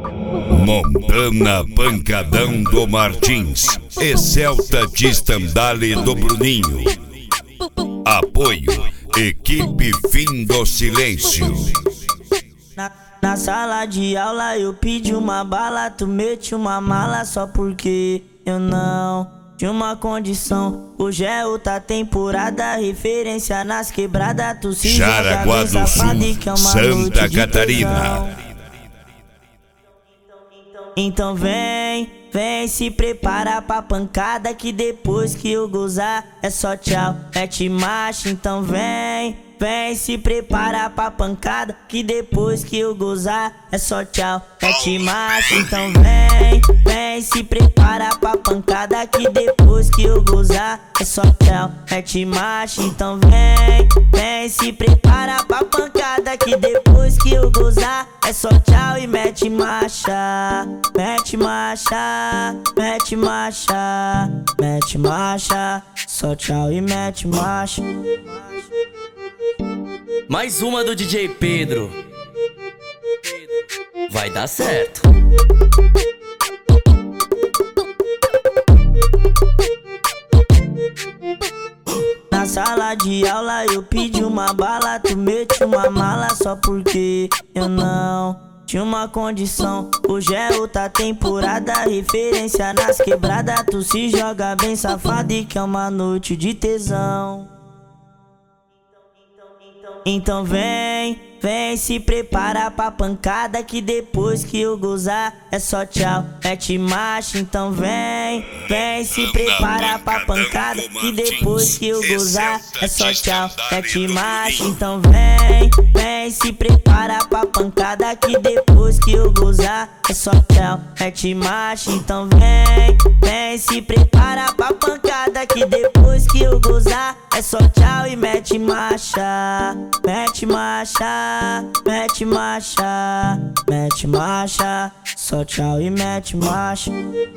Montana Pancadão do Martins e Celta de Estandale do Bruninho. Apoio Equipe Fim do Silêncio. Na sala de aula eu pedi uma bala, tu mete uma mala só porque eu não tinha uma condição. Hoje é outra temporada, referência nas quebradas, tu se Jaraguá do Sul, que é uma Santa Catarina. Então vem se prepara pra pancada, que depois que eu gozar é só tchau, mete marcha. Então vem se prepara pra pancada, que depois que eu gozar é só tchau, mete marcha. Então vem se prepara pra pancada, que depois que eu gozar é só tchau, mete marcha. Então vem se prepara pra pancada, que depois que eu gozar é só tchau e mete marcha, mete marcha, mete marcha, mete marcha, só tchau e mete marcha. Mais uma do DJ Pedro. Vai dar certo. Na sala de aula eu pedi uma bala, tu mete uma mala só porque eu não tinha uma condição. Hoje é outra temporada, referência nas quebradas, tu se joga bem safado e que é uma noite de tesão. Então vem se prepara pra pancada, que depois que eu gozar é só tchau, mete marcha. Então vem se prepara pra pancada, que depois que eu gozar é só tchau, mete marcha. Então vem se prepara pra pancada, que depois que eu gozar é só tchau, mete marcha. Então vem se prepara pra pancada, que depois que eu gozar é só tchau e mete marcha, mete marcha, mete marcha, mete marcha, só tchau e mete marcha.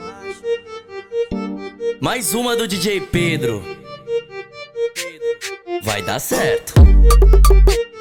Mais uma do DJ Pedro. Vai dar certo.